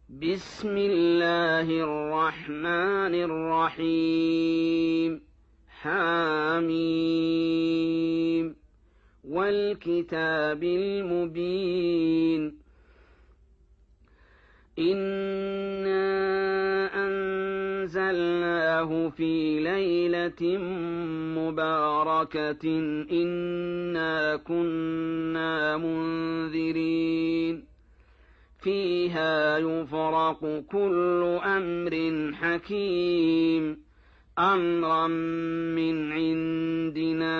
بسم الله الرحمن الرحيم حم والكتاب المبين إنا أنزلناه في ليلة مباركة إنا كنا منذرين فيها يفرق كل أمر حكيم أمرا من عندنا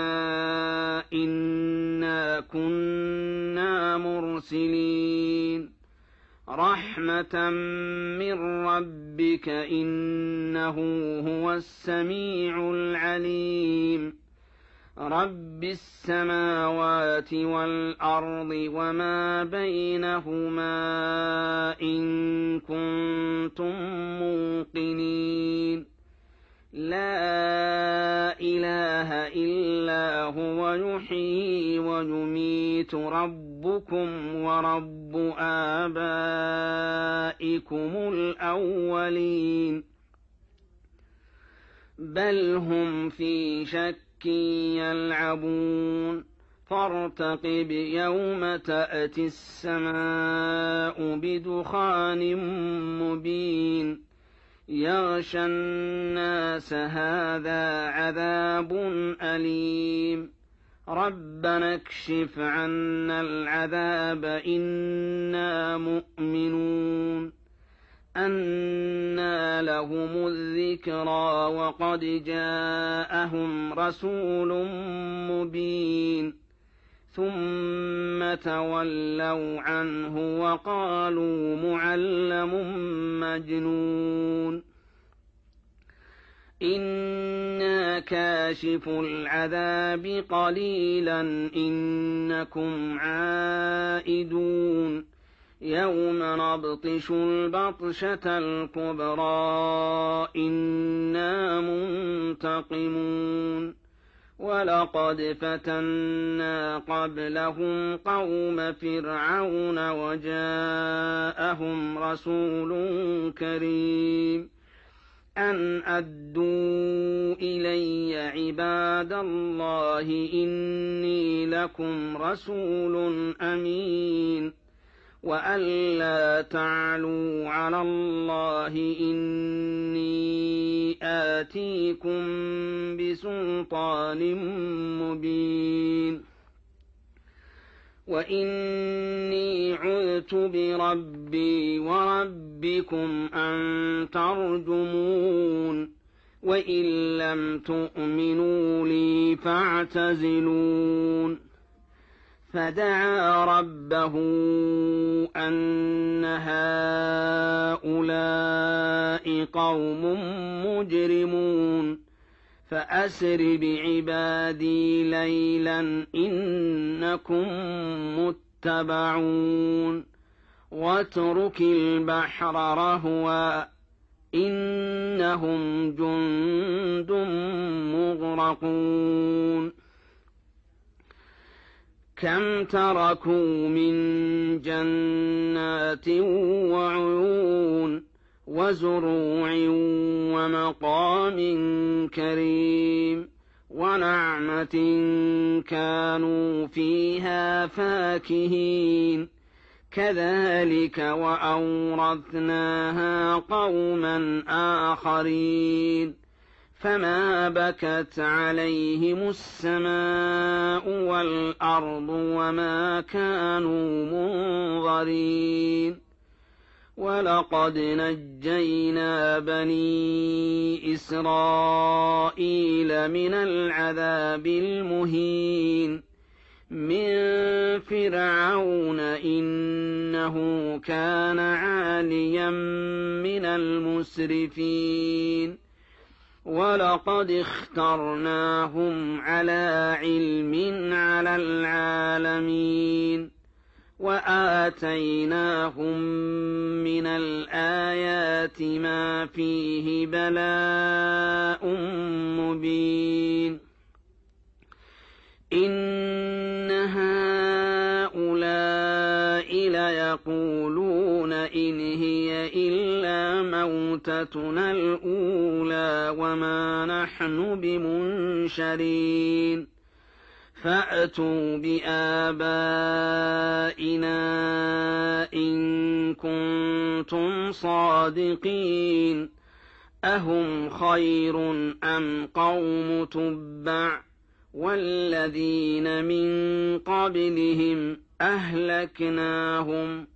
إنا كنا مرسلين رحمة من ربك إنه هو السميع العليم رب السماوات والأرض وما بينهما إن كنتم موقنين لا إله إلا هو يحيي ويميت ربكم ورب آبائكم الأولين بل هم في شك يلعبون فارتقب يوم تأتي السماء بدخان مبين يغشى الناس هذا عذاب أليم ربنا اكشف عنا العذاب إنا مؤمنون أنى لهم الذكرى وقد جاءهم رسول مبين ثم تولوا عنه وقالوا معلم مجنون إنا كاشف العذاب قليلا إنكم عائدون يوم نبطش البطشة الكبرى إنا منتقمون ولقد فتنا قبلهم قوم فرعون وجاءهم رسول كريم أن أدوا إلي عباد الله إني لكم رسول أمين وألا تعلوا على الله إني آتيكم بسلطان مبين وإني عذت بربي وربكم أن ترجمون وإن لم تؤمنوا لي فاعتزلون فدعا ربه أن هؤلاء قوم مجرمون فأسر بعبادي ليلا إنكم متبعون واترك البحر رهوا إنهم جند مغرقون كم تركوا من جنات وعيون وزروع ومقام كريم ونعمة كانوا فيها فاكهين كذلك وأورثناها قوما آخرين فما بكت عليهم السماء والأرض وما كانوا منظرين ولقد نجينا بني إسرائيل من العذاب المهين من فرعون إنه كان عاليا من المسرفين ولقد اخترناهم على علم على العالمين وآتيناهم من الآيات ما فيه بلاء مبين إن هؤلاء ليقولون إن هي إلا موتتنا الأولى وما نحن بمنشرين فأتوا بآبائنا إن كنتم صادقين أهم خير أم قوم تبع والذين من قبلهم أهلكناهم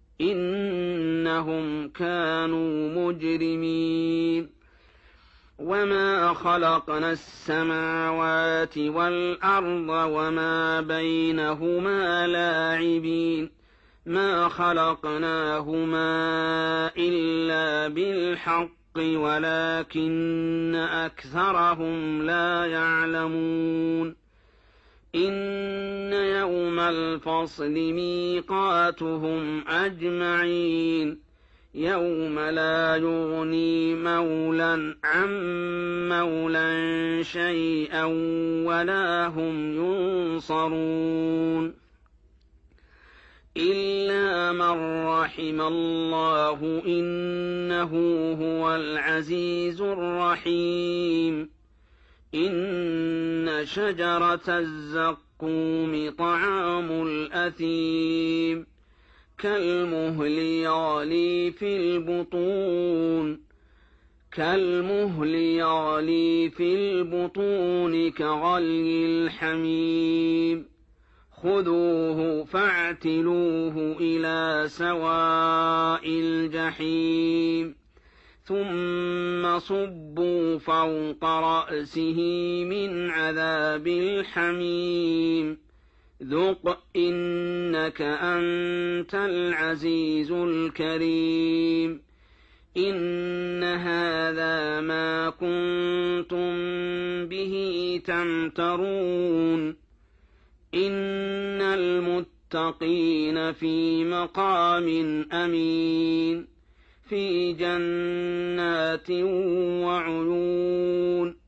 إنهم كانوا مجرمين وما خلقنا السماوات والأرض وما بينهما لاعبين ما خلقناهما إلا بالحق ولكن أكثرهم لا يعلمون إن يوم الفصل ميقاتهم أجمعين يوم لا يغني مولى عن مولى شيئا ولا هم ينصرون إلا من رحم الله إنه هو العزيز الرحيم إن شجرة الزقوم طعام الأثيم كالمهل يغلي في البطون كغلي الحميم خذوه فاعتلوه إلى سواء الجحيم ثم صبوا فوق رأسه من عذاب الحميم ذق إنك أنت العزيز الكريم إن هذا ما كنتم به تمترون إن المتقين في مقام أمين في جنات وعيون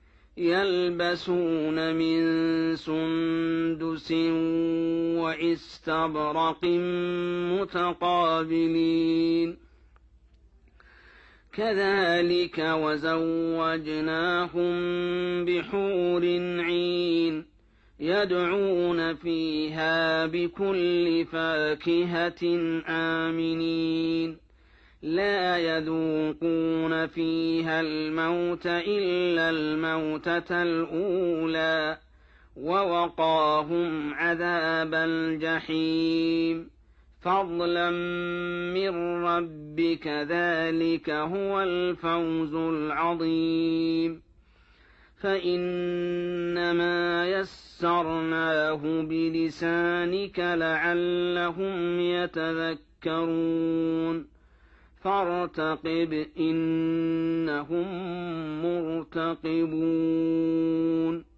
يلبسون من سندس واستبرق متقابلين كذلك وزوجناهم بحور عين يدعون فيها بكل فاكهة آمنين لا يذوقون فيها الموت إلا الموتة الأولى ووقاهم عذاب الجحيم فضلا من ربك ذلك هو الفوز العظيم فإنما يسرناه بلسانك لعلهم يتذكرون فارتقب إنهم مرتقبون